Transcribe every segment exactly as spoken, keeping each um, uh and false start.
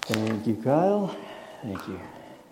Thank you, Kyle. Thank you.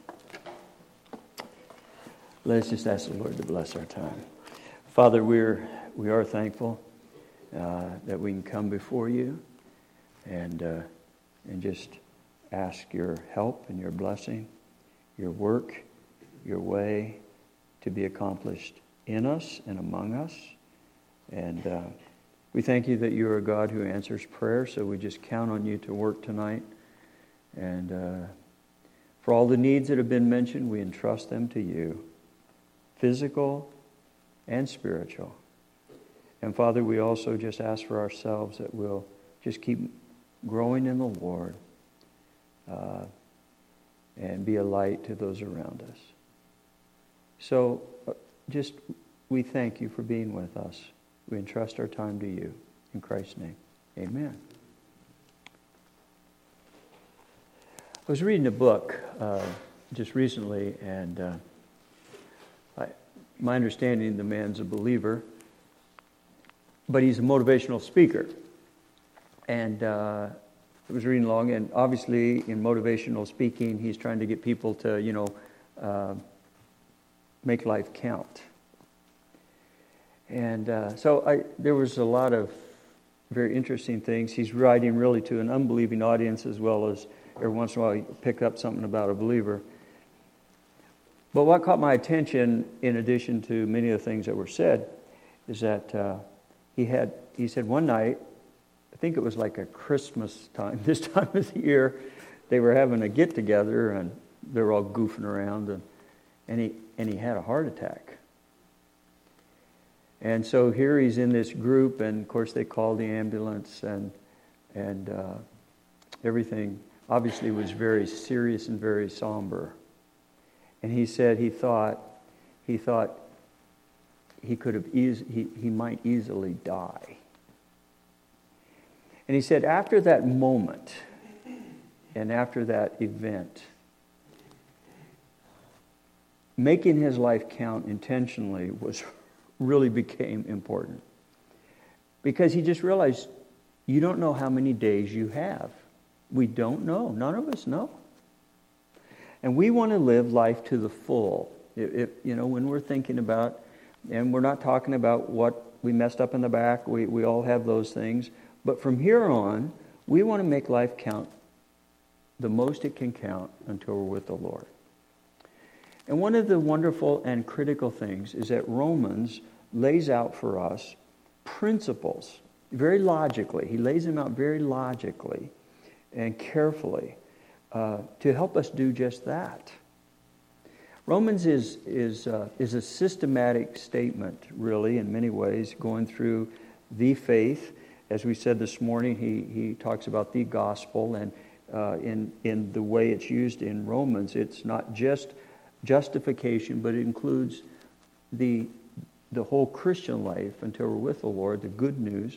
Let's just ask the Lord to bless our time. Father, we're we are thankful uh, that we can come before you and uh, and just ask your help and your blessing, your work, your way to be accomplished in us and among us. And uh, we thank you that you are a God who answers prayer, so we just count on you to work tonight. And uh, for all the needs that have been mentioned, we entrust them to you, physical and spiritual. And Father, we also just ask for ourselves that we'll just keep growing in the Lord uh, and be a light to those around us. So uh, just we thank you for being with us. We entrust our time to you. In Christ's name, amen. I was reading a book uh, just recently, and uh, I, my understanding, the man's a believer, but he's a motivational speaker. And uh, I was reading along, and obviously in motivational speaking, he's trying to get people to, you know, uh, make life count. And uh, so I, there was a lot of very interesting things. He's writing really to an unbelieving audience, as well as every once in a while you pick up something about a believer. But what caught my attention, in addition to many of the things that were said, is that uh, he had he said one night, I think it was like a Christmas time, this time of the year, they were having a get together and they were all goofing around, and and he and he had a heart attack. And so here he's in this group, and of course they called the ambulance, and and uh, everything obviously was very serious and very somber. And he said he thought he thought he could have eas- he, he might easily die. And he said after that moment and after that event, making his life count intentionally was really became important. Because he just realized you don't know how many days you have. We don't know. None of us know. And we want to live life to the full. If, if, you know, when we're thinking about, and we're not talking about what we messed up in the back, we, we all have those things. But from here on, we want to make life count the most it can count until we're with the Lord. And one of the wonderful and critical things is that Romans lays out for us principles, very logically. He lays them out very logically and carefully uh, to help us do just that. Romans is is uh, is a systematic statement, really, in many ways, going through the faith. As we said this morning, he he talks about the gospel, and uh, in in the way it's used in Romans, it's not just justification, but it includes the the whole Christian life until we're with the Lord, the good news.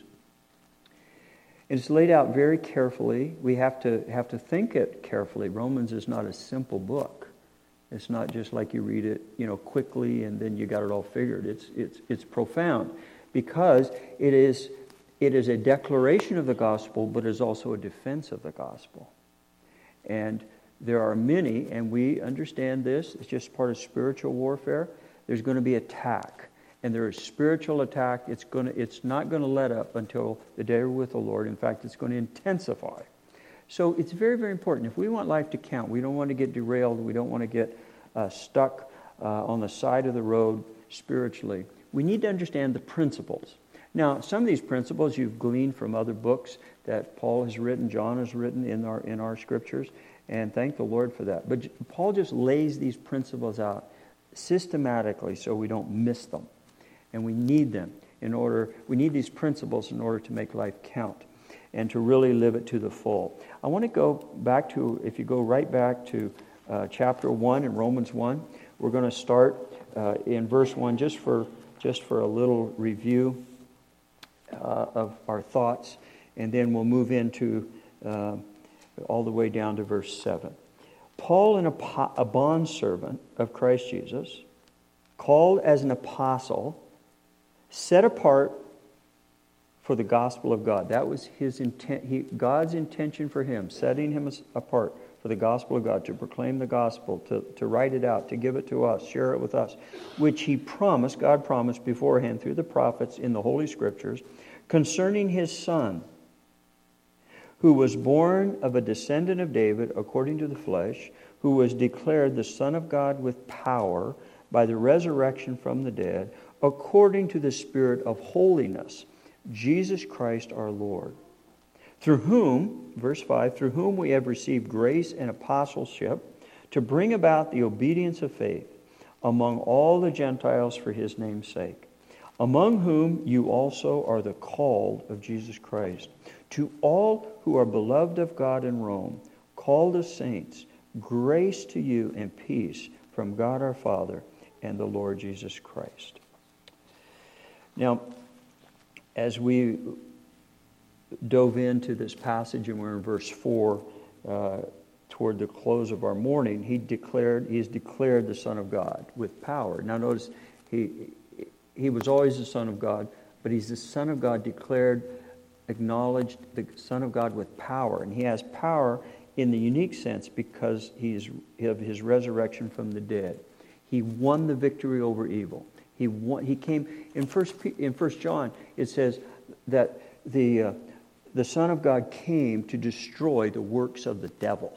And it's laid out very carefully. We have to have to think it carefully. Romans is not a simple book. It's not just like you read it, you know, quickly and then you got it all figured. It's it's it's profound because it is it is a declaration of the gospel, but is also a defense of the gospel. And there are many, and we understand this, it's just part of spiritual warfare. There's going to be attack. And there is spiritual attack. It's going to, it's not going to let up until the day we're with the Lord. In fact, it's going to intensify. So it's very, very important. If we want life to count, we don't want to get derailed. We don't want to get uh, stuck uh, on the side of the road spiritually. We need to understand the principles. Now, some of these principles you've gleaned from other books that Paul has written, John has written in our in our scriptures. And thank the Lord for that. But Paul just lays these principles out systematically so we don't miss them. And we need them in order, we need these principles in order to make life count and to really live it to the full. I want to go back to, if you go right back to uh, chapter one in Romans one, we're going to start uh, in verse one just for, just for a little review uh, of our thoughts. And then we'll move into uh, all the way down to verse seven. Paul, an apo- a bondservant of Christ Jesus, called as an apostle, set apart for the gospel of God. That was his intent. He, God's intention for him, setting him apart for the gospel of God, to proclaim the gospel, to, to write it out, to give it to us, share it with us, which he promised, God promised beforehand through the prophets in the Holy Scriptures, concerning his Son, who was born of a descendant of David according to the flesh, who was declared the Son of God with power by the resurrection from the dead, according to the Spirit of holiness, Jesus Christ our Lord, through whom, verse five, through whom we have received grace and apostleship to bring about the obedience of faith among all the Gentiles for his name's sake, among whom you also are the called of Jesus Christ. To all who are beloved of God in Rome, called as saints, grace to you and peace from God our Father and the Lord Jesus Christ. Now, as we dove into this passage, and we're in verse four, uh, toward the close of our morning, he declared, he is declared the Son of God with power. Now notice, he he was always the Son of God, but he's the Son of God declared, acknowledged, the Son of God with power. And he has power in the unique sense because he's of his resurrection from the dead. He won the victory over evil. He won, he came in First in First John. It says that the uh, the Son of God came to destroy the works of the devil,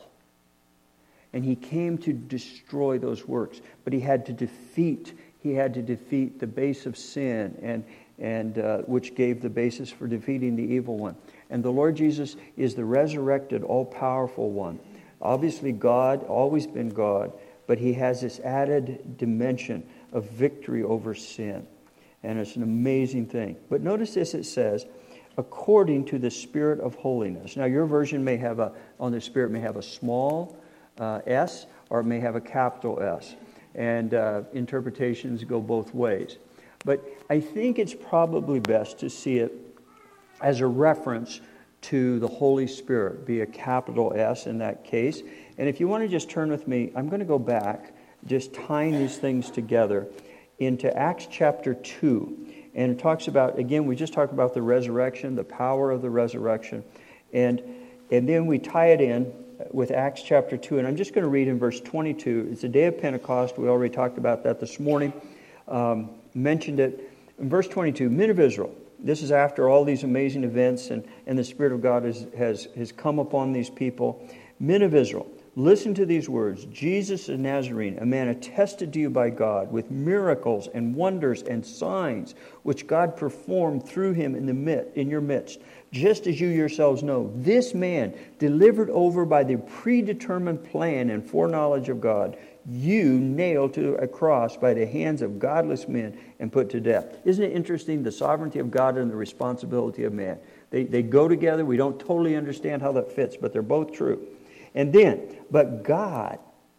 and he came to destroy those works. But he had to defeat. He had to defeat the base of sin, and and uh, which gave the basis for defeating the evil one. And the Lord Jesus is the resurrected, all-powerful one. Obviously, God, always been God, but he has this added dimension of victory over sin. And it's an amazing thing. But notice this, it says, according to the Spirit of holiness. Now, your version may have a, on the Spirit may have a small uh, s, or it may have a capital S. And uh, interpretations go both ways. But I think it's probably best to see it as a reference to the Holy Spirit, be a capital S in that case. And if you want to just turn with me, I'm going to go back, just tying these things together into Acts chapter two. And it talks about, again, we just talked about the resurrection, the power of the resurrection. And, and then we tie it in with Acts chapter two. And I'm just going to read in verse twenty-two. It's the day of Pentecost. We already talked about that this morning. Um, mentioned it. In verse twenty-two, men of Israel. This is after all these amazing events, and, and the Spirit of God has, has, has come upon these people. Men of Israel, listen to these words. Jesus the Nazarene, a man attested to you by God with miracles and wonders and signs, which God performed through him in the midst, in your midst, just as you yourselves know. This man, delivered over by the predetermined plan and foreknowledge of God, you nailed to a cross by the hands of godless men and put to death. Isn't it interesting, the sovereignty of God and the responsibility of man? They, they go together. We don't totally understand how that fits, but they're both true. And then, but God,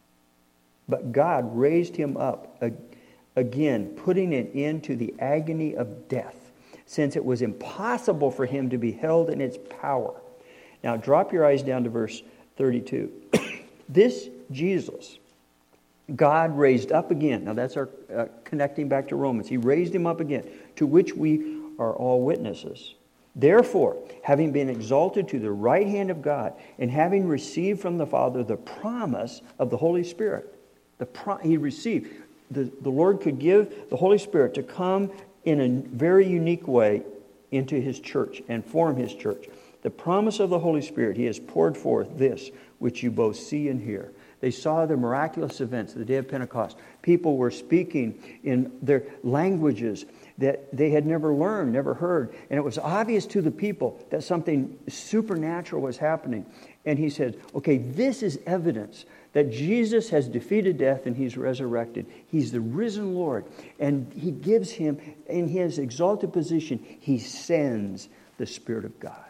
but God raised him up again, putting an end to the agony of death, since it was impossible for him to be held in its power. Now drop your eyes down to verse thirty-two. This Jesus, God raised up again. Now that's our uh, connecting back to Romans. He raised him up again, to which we are all witnesses. Therefore, having been exalted to the right hand of God, and having received from the Father the promise of the Holy Spirit, the pro- he received, the, the Lord could give the Holy Spirit to come in a very unique way into his church and form his church. The promise of the Holy Spirit, he has poured forth this, which you both see and hear. They saw the miraculous events, the day of Pentecost. People were speaking in their languages that they had never learned, never heard. And it was obvious to the people that something supernatural was happening. And he said, okay, this is evidence that Jesus has defeated death and he's resurrected. He's the risen Lord. And he gives him, in his exalted position, he sends the Spirit of God.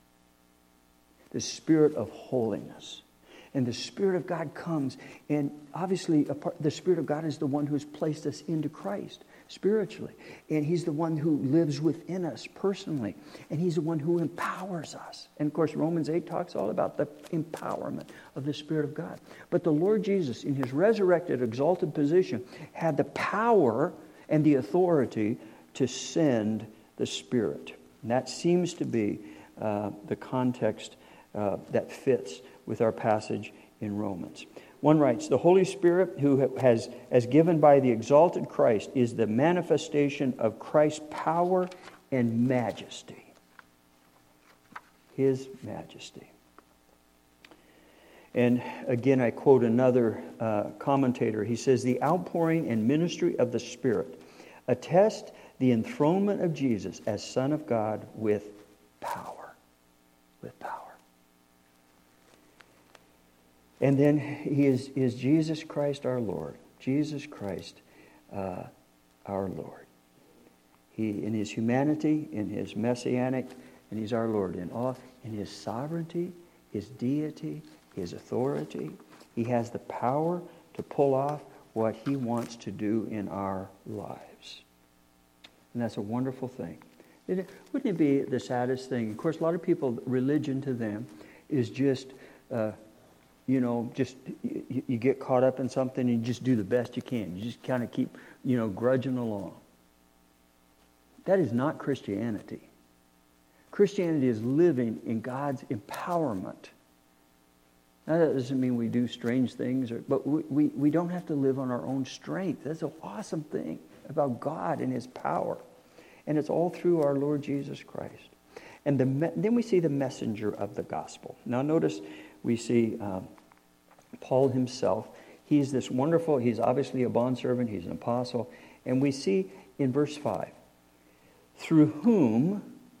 The Spirit of holiness. And the Spirit of God comes, and obviously the Spirit of God is the one who's placed us into Christ spiritually. And he's the one who lives within us personally. And he's the one who empowers us. And of course, Romans eight talks all about the empowerment of the Spirit of God. But the Lord Jesus, in his resurrected, exalted position, had the power and the authority to send the Spirit. And that seems to be uh, the context uh, that fits with our passage in Romans. One writes, the Holy Spirit, who has, as given by the exalted Christ, is the manifestation of Christ's power and majesty. His majesty. And again, I quote another uh, commentator. He says, the outpouring and ministry of the Spirit attest the enthronement of Jesus as Son of God with power. With power. And then he is, is Jesus Christ our Lord. Jesus Christ uh, our Lord. He, in his humanity, in his messianic, and he's our Lord. In all, in his sovereignty, his deity, his authority, he has the power to pull off what he wants to do in our lives. And that's a wonderful thing. Wouldn't it be the saddest thing? Of course, a lot of people, religion to them is just, uh, you know, just you, you get caught up in something and you just do the best you can. You just kind of keep, you know, grudging along. That is not Christianity. Christianity is living in God's empowerment. Now, that doesn't mean we do strange things, or, but we, we, we don't have to live on our own strength. That's an awesome thing about God and his power. And it's all through our Lord Jesus Christ. And the, then we see the messenger of the gospel. Now notice we see um, Paul himself. He's this wonderful, he's obviously a bondservant, he's an apostle. And we see in verse five, through whom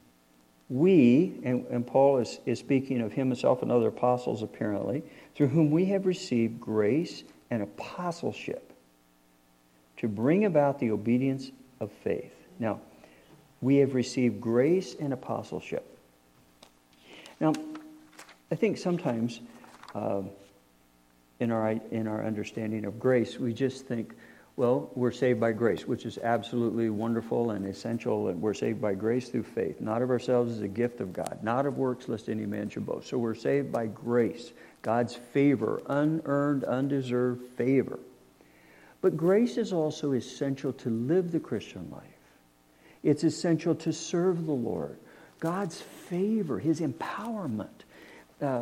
we, and, and Paul is, is speaking of himself and other apostles apparently, through whom we have received grace and apostleship to bring about the obedience of faith. Now, we have received grace and apostleship. Now, I think sometimes uh, in our in our understanding of grace, we just think, well, we're saved by grace, which is absolutely wonderful and essential, and we're saved by grace through faith, not of ourselves as a gift of God, not of works lest any man should boast. So we're saved by grace, God's favor, unearned, undeserved favor. But grace is also essential to live the Christian life. It's essential to serve the Lord. God's favor, his empowerment. Uh,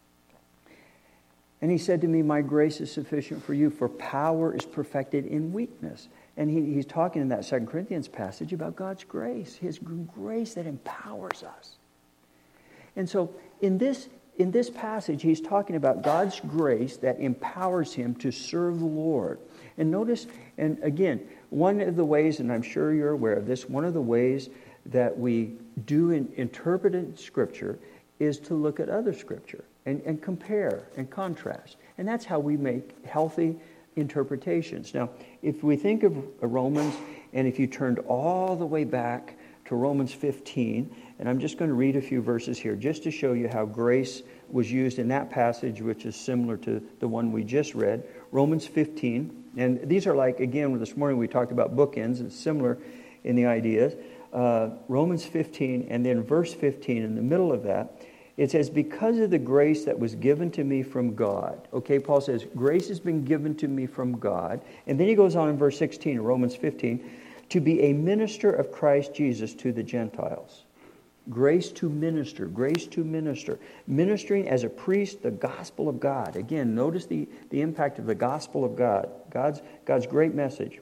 and he said to me, my grace is sufficient for you, for power is perfected in weakness. And he, he's talking in that Second Corinthians passage about God's grace, his grace that empowers us. And so in this, in this passage, he's talking about God's grace that empowers him to serve the Lord. And notice, and again, one of the ways, and I'm sure you're aware of this, one of the ways that we do in, interpret in Scripture is to look at other Scripture and, and compare and contrast. And that's how we make healthy interpretations. Now, if we think of Romans, and if you turned all the way back to Romans fifteen, and I'm just going to read a few verses here just to show you how grace was used in that passage, which is similar to the one we just read. Romans fifteen. And these are like, again, this morning we talked about bookends. It's similar in the ideas. Uh, Romans fifteen, and then verse fifteen, in the middle of that, it says, because of the grace that was given to me from God. Okay, Paul says, grace has been given to me from God. And then he goes on in verse sixteen of Romans fifteen, to be a minister of Christ Jesus to the Gentiles. Grace to minister, grace to minister. Ministering as a priest, the gospel of God. Again, notice the, the impact of the gospel of God. God's, God's great message.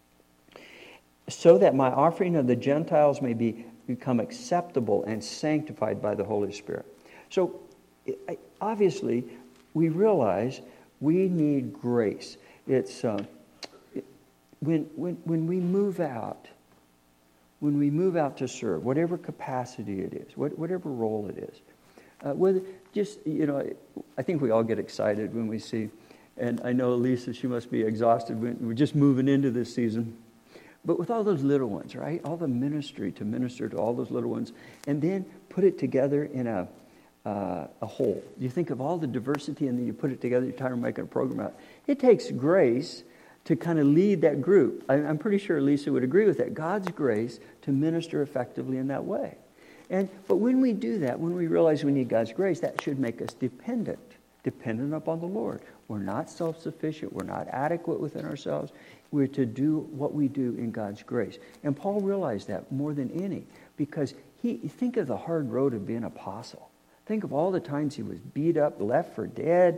So that my offering of the Gentiles may be become acceptable and sanctified by the Holy Spirit. So, obviously, we realize we need grace. It's uh, it, when, when, when we move out, when we move out to serve, whatever capacity it is, what, whatever role it is, uh, whether just, you know, I think we all get excited when we see, and I know Lisa, she must be exhausted when we're just moving into this season. But with all those little ones, right? All the ministry to minister to all those little ones, and then put it together in a uh, a whole. You think of all the diversity, and then you put it together. You're trying to make a program out. It takes grace to kind of lead that group. I, I'm pretty sure Lisa would agree with that. God's grace to minister effectively in that way. And but when we do that, when we realize we need God's grace, that should make us dependent, dependent upon the Lord. We're not self-sufficient. We're not adequate within ourselves. We're to do what we do in God's grace. And Paul realized that more than any, because he think of the hard road of being an apostle. Think of all the times he was beat up, left for dead,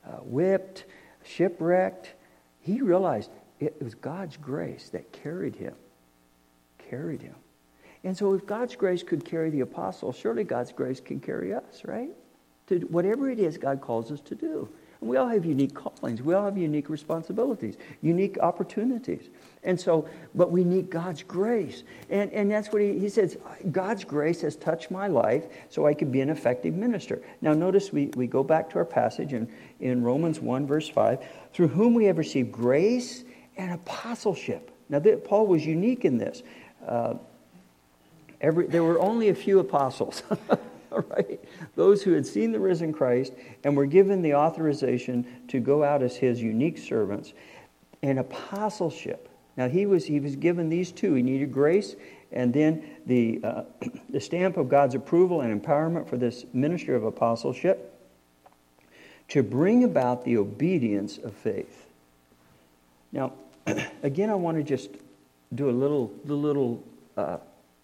uh, whipped, shipwrecked, he realized it was God's grace that carried him. Carried him. And so if God's grace could carry the apostle, surely God's grace can carry us, right? To whatever it is God calls us to do. And we all have unique callings. We all have unique responsibilities, unique opportunities. And so, but we need God's grace. And, and that's what he, he says, God's grace has touched my life so I could be an effective minister. Now notice we, we go back to our passage in, in Romans one verse five, through whom we have received grace and apostleship. Now Paul was unique in this. Uh, every, there were only a few apostles. Right? Those who had seen the risen Christ and were given the authorization to go out as his unique servants. And apostleship. Now he was he was given these two. He needed grace and then the uh, the stamp of God's approval and empowerment for this ministry of apostleship to bring about the obedience of faith. Now, again, I want to just do a little the little uh,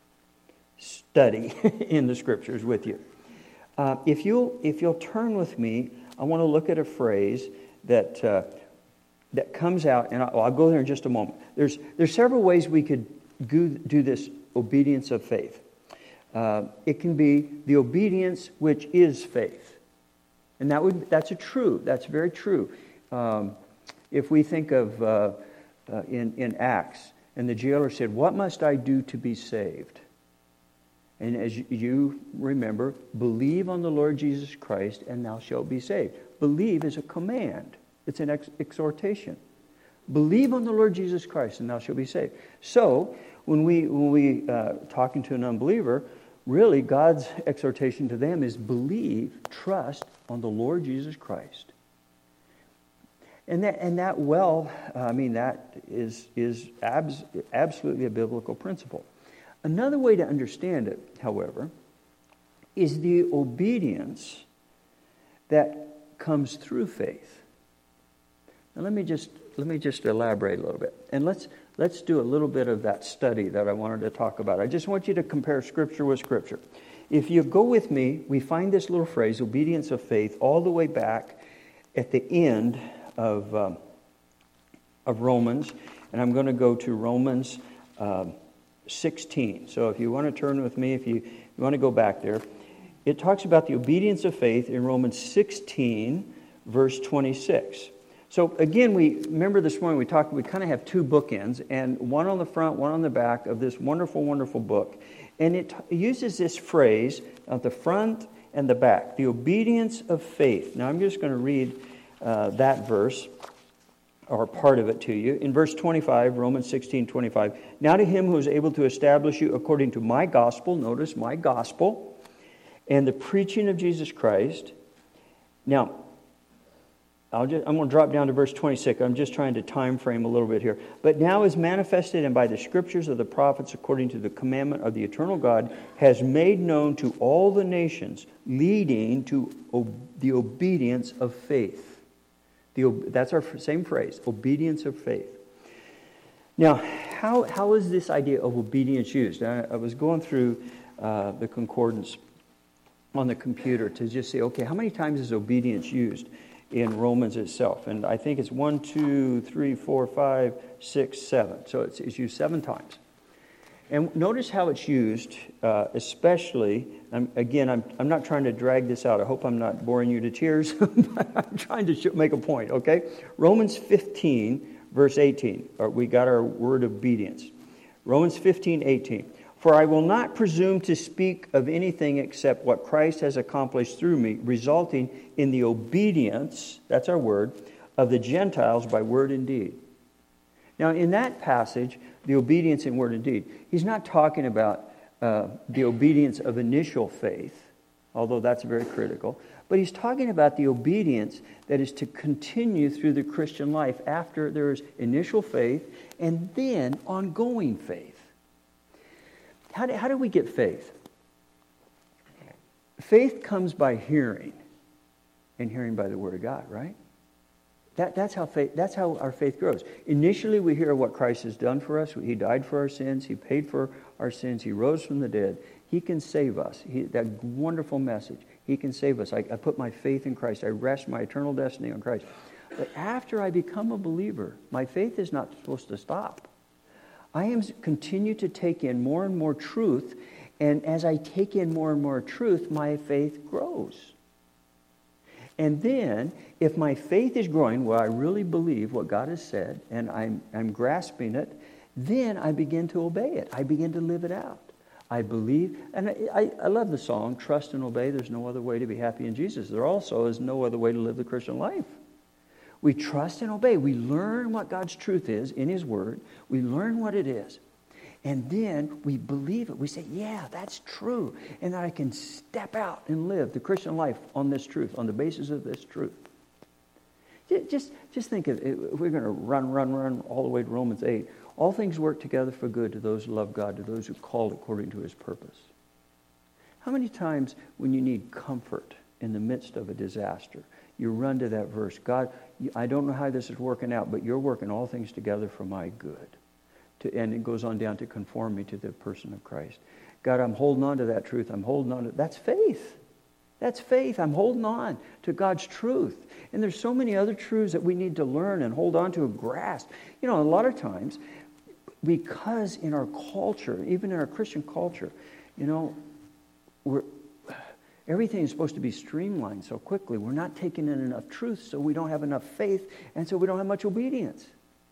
study in the scriptures with you. Uh, if you'll if you'll turn with me, I want to look at a phrase that uh, that comes out, and I'll, I'll go there in just a moment. There's there's several ways we could do, do this obedience of faith. Uh, it can be the obedience which is faith, and that would that's a true. That's very true. Um, if we think of uh, uh, in in Acts, and the jailer said, "What must I do to be saved?" And as you remember, believe on the Lord Jesus Christ and thou shalt be saved. Believe is a command. It's an ex- exhortation. Believe on the Lord Jesus Christ and thou shalt be saved. So, when we when we uh, talking to an unbeliever, really God's exhortation to them is believe, trust on the Lord Jesus Christ. And that and that well, I mean that is is abs- absolutely a biblical principle. Another way to understand it, however, is the obedience that comes through faith. Now let me just let me just elaborate a little bit. And let's let's do a little bit of that study that I wanted to talk about. I just want you to compare scripture with scripture. If you go with me, we find this little phrase, obedience of faith, all the way back at the end of um, of Romans. And I'm going to go to Romans um, sixteen. So if you want to turn with me, if you, you want to go back there, it talks about the obedience of faith in Romans sixteen, verse twenty-six. So again, we remember this morning we talked, we kind of have two bookends, and one on the front, one on the back of this wonderful, wonderful book. And it t- uses this phrase at the front and the back, the obedience of faith. Now I'm just going to read uh, that verse, or part of it to you. In verse twenty-five, Romans sixteen, twenty-five. Now to him who is able to establish you according to my gospel, notice my gospel, and the preaching of Jesus Christ. Now, I'll just, I'm going to drop down to verse twenty-six. I'm just trying to time frame a little bit here. But now is manifested and by the scriptures of the prophets according to the commandment of the eternal God has made known to all the nations, leading to ob- the obedience of faith. The, that's our same phrase, obedience of faith. Now, how how is this idea of obedience used? I, I was going through uh, the concordance on the computer to just say, okay, how many times is obedience used in Romans itself? And I think it's one, two, three, four, five, six, seven. So it's, it's used seven times. And notice how it's used, uh, especially, I'm, again, I'm, I'm not trying to drag this out. I hope I'm not boring you to tears. I'm trying to sh- make a point, okay? Romans fifteen, verse eighteen. Or we got our word obedience. Romans fifteen, eighteen. For I will not presume to speak of anything except what Christ has accomplished through me, resulting in the obedience, that's our word, of the Gentiles by word and deed. Now, in that passage, the obedience in word and deed, he's not talking about uh, the obedience of initial faith, although that's very critical, but he's talking about the obedience that is to continue through the Christian life after there is initial faith and then ongoing faith. How do, how do we get faith? Faith comes by hearing, and hearing by the Word of God, right? That, that's how faith. That's how our faith grows. Initially, we hear what Christ has done for us. He died for our sins. He paid for our sins. He rose from the dead. He can save us. He, that wonderful message. He can save us. I, I put my faith in Christ. I rest my eternal destiny on Christ. But after I become a believer, my faith is not supposed to stop. I am continue to take in more and more truth, and as I take in more and more truth, my faith grows. And then, if my faith is growing, where I really believe what God has said, and I'm, I'm grasping it, then I begin to obey it. I begin to live it out. I believe, and I, I, I love the song, trust and obey. There's no other way to be happy in Jesus. There also is no other way to live the Christian life. We trust and obey. We learn what God's truth is in His Word. We learn what it is. And then we believe it. We say, yeah, that's true. And that I can step out and live the Christian life on this truth, on the basis of this truth. Just, just think of it. We're going to run, run, run all the way to Romans eight. All things work together for good to those who love God, to those who are called according to His purpose. How many times when you need comfort in the midst of a disaster, you run to that verse, God, I don't know how this is working out, but you're working all things together for my good. To, and it goes on down to conform me to the person of Christ. God, I'm holding on to that truth. I'm holding on to, that's faith. That's faith. I'm holding on to God's truth. And there's so many other truths that we need to learn and hold on to and grasp. You know, a lot of times, because in our culture, even in our Christian culture, you know, we're, everything is supposed to be streamlined so quickly. We're not taking in enough truth, so we don't have enough faith, and so we don't have much obedience.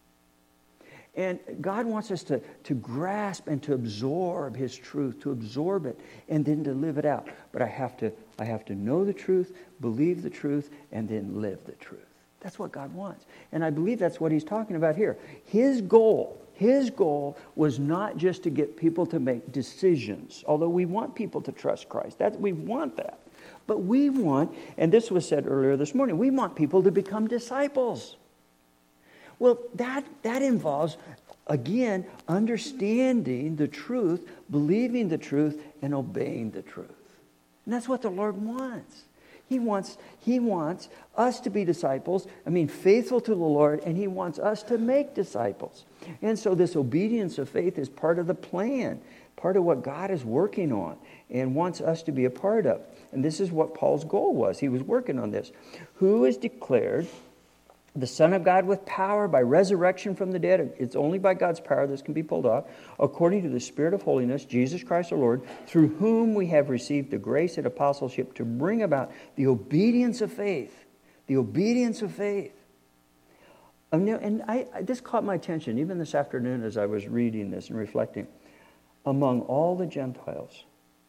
And God wants us to, to grasp and to absorb His truth, to absorb it, and then to live it out. But I have to, I have to know the truth, believe the truth, and then live the truth. That's what God wants. And I believe that's what He's talking about here. His goal, His goal was not just to get people to make decisions, although we want people to trust Christ. That, we want that. But we want, and this was said earlier this morning, we want people to become disciples. Well, that, that involves, again, understanding the truth, believing the truth, and obeying the truth. And that's what the Lord wants. He wants, He wants us to be disciples, I mean, faithful to the Lord, and He wants us to make disciples. And so this obedience of faith is part of the plan, part of what God is working on and wants us to be a part of. And this is what Paul's goal was. He was working on this. Who is declared the Son of God with power by resurrection from the dead. It's only by God's power this can be pulled off. According to the Spirit of holiness, Jesus Christ our Lord, through whom we have received the grace and apostleship to bring about the obedience of faith. The obedience of faith. And I, I, this caught my attention even this afternoon as I was reading this and reflecting. Among all the Gentiles.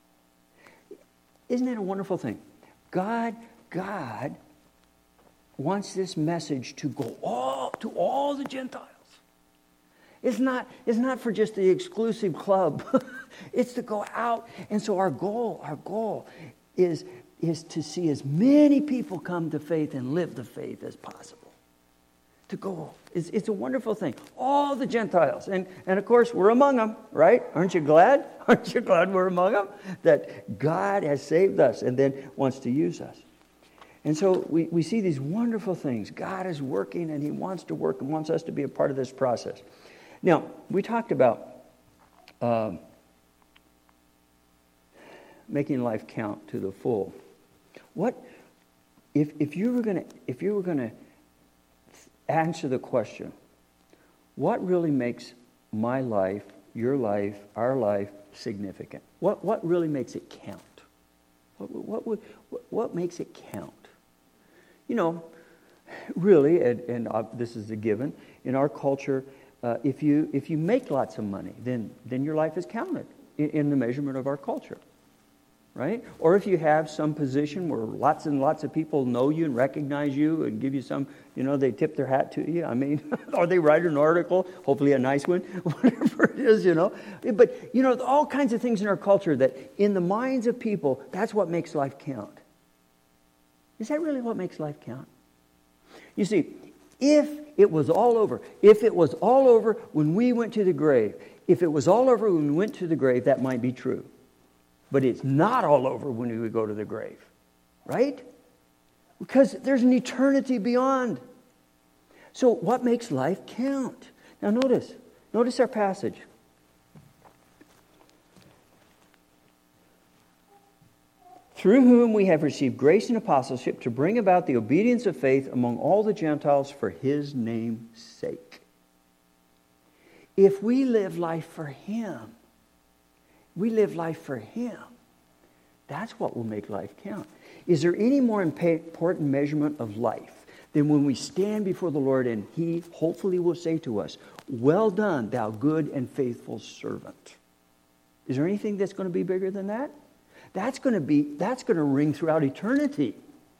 Isn't it a wonderful thing? God, God wants this message to go all to all the Gentiles. It's not, it's not for just the exclusive club. It's to go out. And so our goal, our goal is, is to see as many people come to faith and live the faith as possible. To go. It's, it's a wonderful thing. All the Gentiles. And, and of course, we're among them, right? Aren't you glad? Aren't you glad we're among them? That God has saved us and then wants to use us. And so we, we see these wonderful things. God is working and He wants to work and wants us to be a part of this process. Now, we talked about um, making life count to the full. What if if you were gonna if you were gonna answer the question, what really makes my life, your life, our life significant? What what really makes it count? What what would what, what makes it count? You know, really, and, and uh, this is a given, in our culture, uh, if you if you make lots of money, then then your life is counted in, in the measurement of our culture, right? Or if you have some position where lots and lots of people know you and recognize you and give you some, you know, they tip their hat to you. I mean, or they write an article, hopefully a nice one, whatever it is, you know. But, you know, all kinds of things in our culture that in the minds of people, that's what makes life count. Is that really what makes life count? You see, if it was all over, if it was all over when we went to the grave, if it was all over when we went to the grave, that might be true. But it's not all over when we would go to the grave, right? Because there's an eternity beyond. So what makes life count? Now notice, notice our passage. through whom we have received grace and apostleship to bring about the obedience of faith among all the Gentiles for his name's sake. If we live life for him, we live life for him, that's what will make life count. Is there any more important measurement of life than when we stand before the Lord and he hopefully will say to us, well done, thou good and faithful servant? Is there anything that's going to be bigger than that? That's going to be, that's going to ring throughout eternity.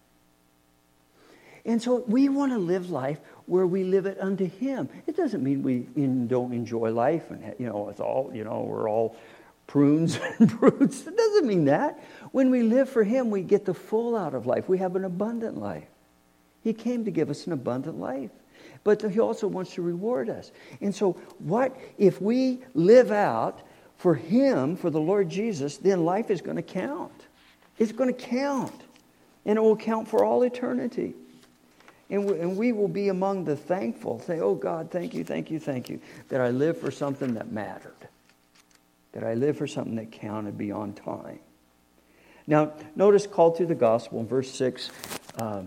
And so we want to live life where we live it unto him. It doesn't mean we in, don't enjoy life and, you know, it's all, you know, we're all prunes and prudes. It doesn't mean that. When we live for him, we get the full out of life. We have an abundant life. He came to give us an abundant life. But he also wants to reward us. And so what if we live out for him, for the Lord Jesus, then life is going to count. It's going to count. And it will count for all eternity. And we, and we will be among the thankful. Say, oh God, thank you, thank you, thank you, that I live for something that mattered. That I live for something that counted beyond time. Now, notice called to the gospel in verse six. Uh,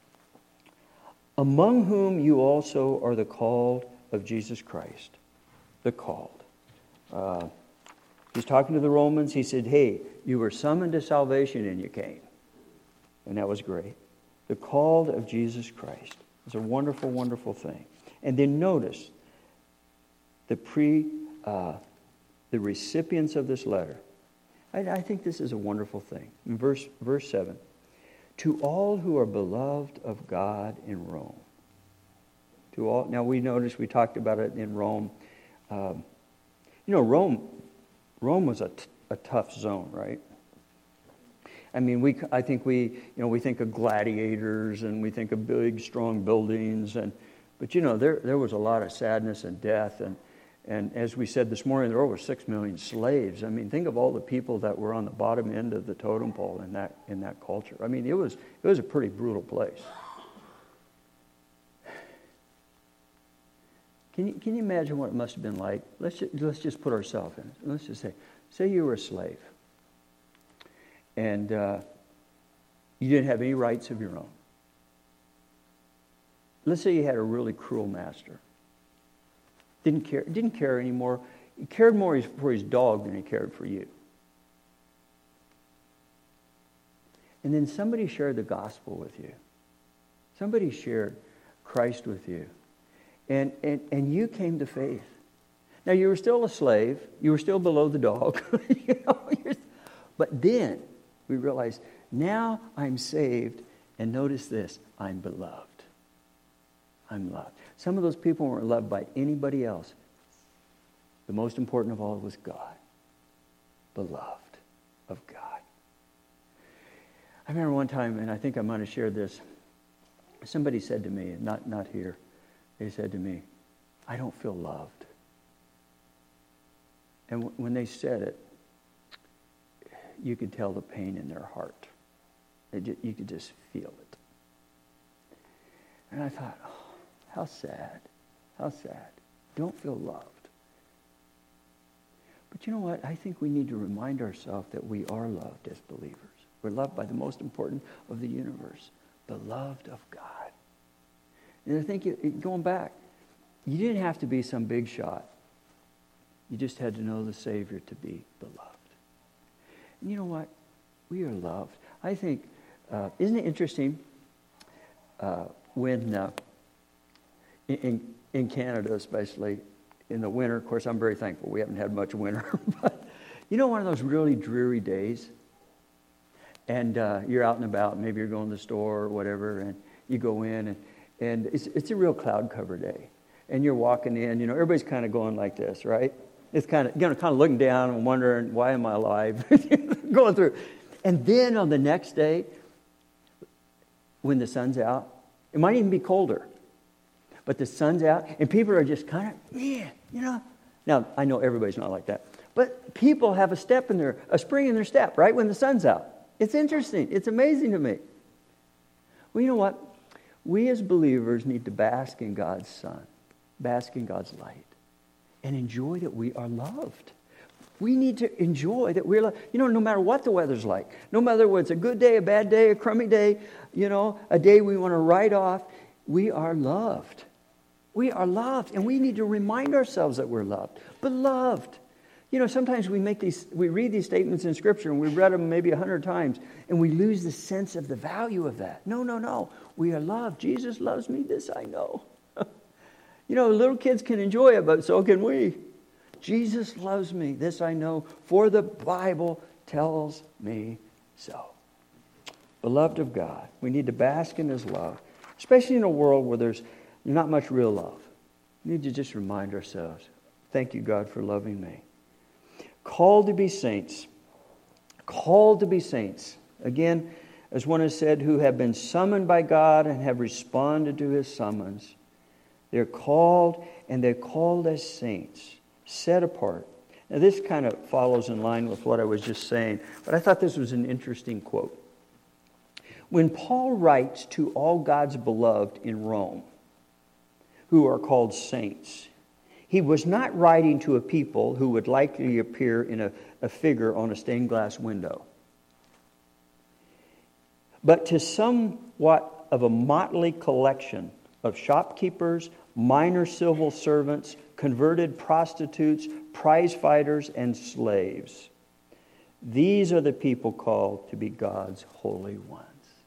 Among whom you also are the called of Jesus Christ. The called. Uh, he's talking to the Romans. He said, hey, you were summoned to salvation and you came. And that was great. The called of Jesus Christ. It's a wonderful, wonderful thing. And then notice the pre, uh, the recipients of this letter. I, I think this is a wonderful thing. In verse, verse seven. To all who are beloved of God in Rome. To all. Now we noticed, we talked about it in Rome. Um, you know, Rome Rome was a, t- a tough zone, right? I mean, we. I think we, you know, we think of gladiators and we think of big, strong buildings. and But, you know, there, there was a lot of sadness and death. And, and as we said this morning, there were over six million slaves. I mean, think of all the people that were on the bottom end of the totem pole in that in that culture. I mean, it was it was a pretty brutal place. Can you can you imagine what it must have been like? Let's just, let's just put ourselves in it. Let's just say, say you were a slave, and uh, you didn't have any rights of your own. Let's say you had a really cruel master. Didn't care, didn't care anymore. He cared more for his dog than he cared for you. And then somebody shared the gospel with you. Somebody shared Christ with you. And, and, and you came to faith. Now, you were still a slave. You were still below the dog. you know, but then we realized, now I'm saved. And notice this, I'm beloved. I'm loved. Some of those people weren't loved by anybody else. The most important of all was God. Beloved of God. I remember one time, and I think I might have shared this, somebody said to me, not, not here, they said to me, I don't feel loved. And w- when they said it, you could tell the pain in their heart. It ju- you could just feel it. And I thought, oh, how sad. How sad. Don't feel loved. But you know what? I think we need to remind ourselves that we are loved as believers. We're loved by the most important of the universe. Beloved of God. And I think, it, going back, you didn't have to be some big shot. You just had to know the Savior to be beloved. And you know what? We are loved. I think, uh, isn't it interesting uh, when... Uh, In, in Canada, especially in the winter, of course, I'm very thankful we haven't had much winter. But you know, one of those really dreary days, and uh, you're out and about. Maybe you're going to the store or whatever, and you go in, and, and it's it's a real cloud cover day, and you're walking in. You know, everybody's kind of going like this, right? It's kind of you know, kind of looking down and wondering, why am I alive? Going through, and then on the next day, when the sun's out, it might even be colder. But the sun's out, and people are just kind of, yeah, you know. Now, I know everybody's not like that. But people have a step in their, a spring in their step, right, when the sun's out. It's interesting. It's amazing to me. Well, you know what? We as believers need to bask in God's sun, bask in God's light, and enjoy that we are loved. We need to enjoy that we're, you know, no matter what the weather's like, no matter whether it's a good day, a bad day, a crummy day, you know, a day we want to write off, we are loved. We are loved, and we need to remind ourselves that we're loved. Beloved. You know, sometimes we make these, we read these statements in Scripture, and we've read them maybe a hundred times, and we lose the sense of the value of that. No, no, no. We are loved. Jesus loves me. This I know. You know, little kids can enjoy it, but so can we. Jesus loves me. This I know, for the Bible tells me so. Beloved of God, we need to bask in His love, especially in a world where there's not much real love. We need to just remind ourselves, thank you, God, for loving me. Called to be saints. Called to be saints. Again, as one has said, who have been summoned by God and have responded to His summons. They're called, and they're called as saints, set apart. Now this kind of follows in line with what I was just saying, but I thought this was an interesting quote. When Paul writes to all God's beloved in Rome, who are called saints, he was not writing to a people who would likely appear in a, a figure on a stained glass window, but to somewhat of a motley collection of shopkeepers, minor civil servants, converted prostitutes, prize fighters, and slaves. These are the people called to be God's holy ones.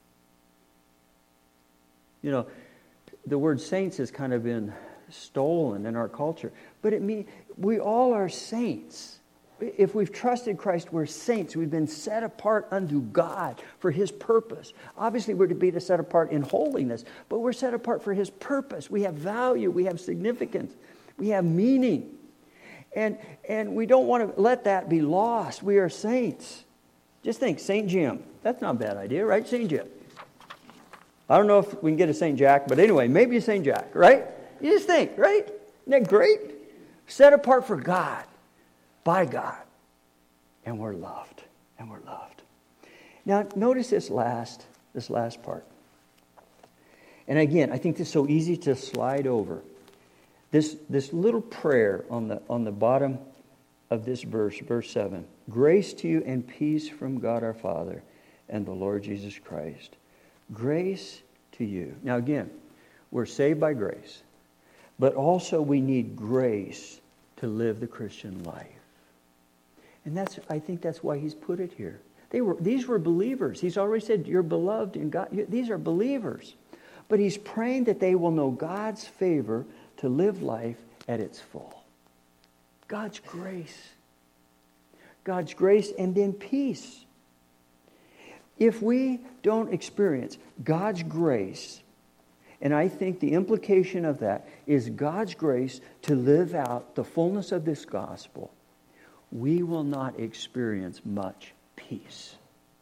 You know, the word saints has kind of been stolen in our culture, but it means we all are saints. If we've trusted Christ, we're saints. We've been set apart unto God for His purpose. Obviously, we're to be set apart in holiness, but we're set apart for His purpose. We have value. We have significance. We have meaning. And, and we don't want to let that be lost. We are saints. Just think, Saint Jim. That's not a bad idea, right? Saint Jim. I don't know if we can get a Saint Jack, but anyway, maybe a Saint Jack, right? You just think, right? Isn't that great? Set apart for God. By God, and we're loved, and we're loved. Now, notice this last, this last part. And again, I think this is so easy to slide over. This, this little prayer on the, on the bottom of this verse, verse seven. Grace to you and peace from God our Father and the Lord Jesus Christ. Grace to you. Now again, we're saved by grace, but also we need grace to live the Christian life. And that's, I think that's why He's put it here. They were, these were believers. He's already said, you're beloved in God. These are believers. But He's praying that they will know God's favor to live life at its full. God's grace. God's grace and then peace. If we don't experience God's grace, and I think the implication of that is God's grace to live out the fullness of this gospel, we will not experience much peace.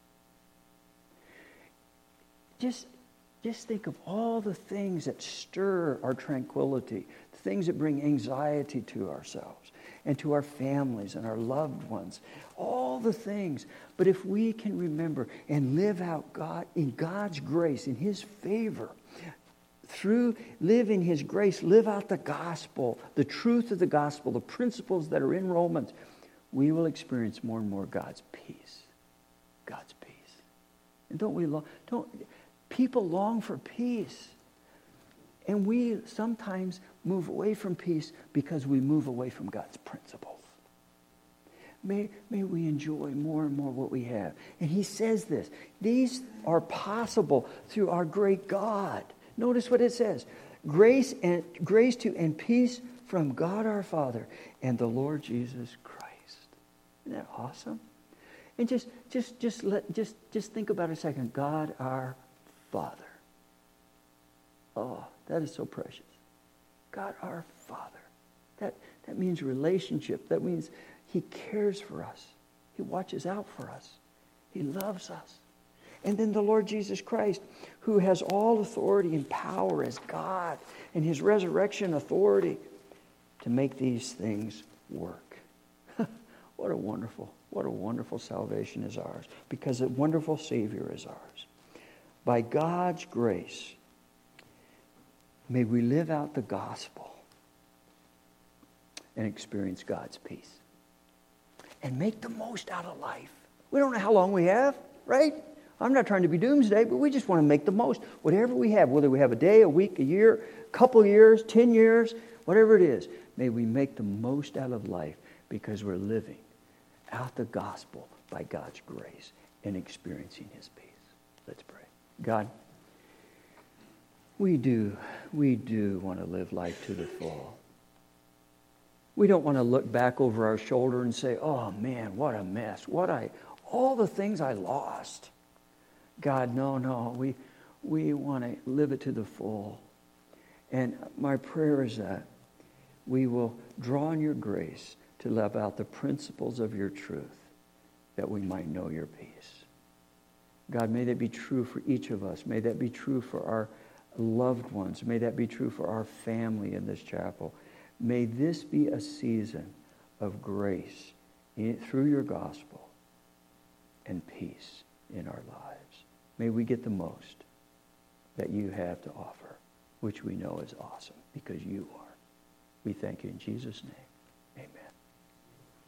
Just, just think of all the things that stir our tranquility, the things that bring anxiety to ourselves and to our families and our loved ones, all the things. But if we can remember and live out God in God's grace, in His favor, through live in His grace, live out the gospel, the truth of the gospel, the principles that are in Romans, we will experience more and more God's peace. God's peace. And don't we long, don't, people long for peace. And we sometimes move away from peace because we move away from God's principles. May, may we enjoy more and more what we have. And He says this. These are possible through our great God. Notice what it says. Grace and grace to and peace from God our Father and the Lord Jesus Christ. Isn't that awesome? And just, just, just let, just, just think about it a second. God, our Father. Oh, that is so precious. God, our Father. That, that means relationship. That means He cares for us. He watches out for us. He loves us. And then the Lord Jesus Christ, who has all authority and power as God, and His resurrection authority to make these things work. What a wonderful, what a wonderful salvation is ours, because a wonderful Savior is ours. By God's grace, may we live out the gospel and experience God's peace. and make the most out of life. We don't know how long we have, right? I'm not trying to be doomsday, but we just want to make the most. Whatever we have, whether we have a day, a week, a year, a couple of years, ten years, whatever it is, may we make the most out of life because we're living out the gospel by God's grace and experiencing his peace. Let's pray. God, we do, we do want to live life to the full. We don't want to look back over our shoulder and say, oh man, what a mess. What I, all the things I lost. God, no, no. We, we want to live it to the full. And my prayer is that we will draw on your grace to live out the principles of your truth, that we might know your peace. God, may that be true for each of us. May that be true for our loved ones. May that be true for our family in this chapel. May this be a season of grace in, through your gospel and peace in our lives. May we get the most that you have to offer, which we know is awesome because you are. We thank you in Jesus' name.